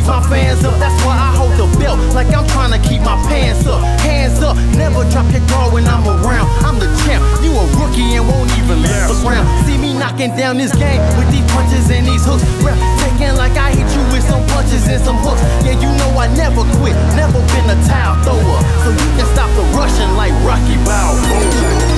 my fans up. That's why I hold the belt like I'm trying to keep my pants up. Hands up, never drop your guard when I'm around. I'm the champ, you a rookie and won't even leave the ground. See me knocking down this game with these punches and these hooks. Rap taking like I hit you with some punches and some hooks. Yeah, you know I never quit, never been a towel thrower. So you can stop the rushing like Rocky Balboa.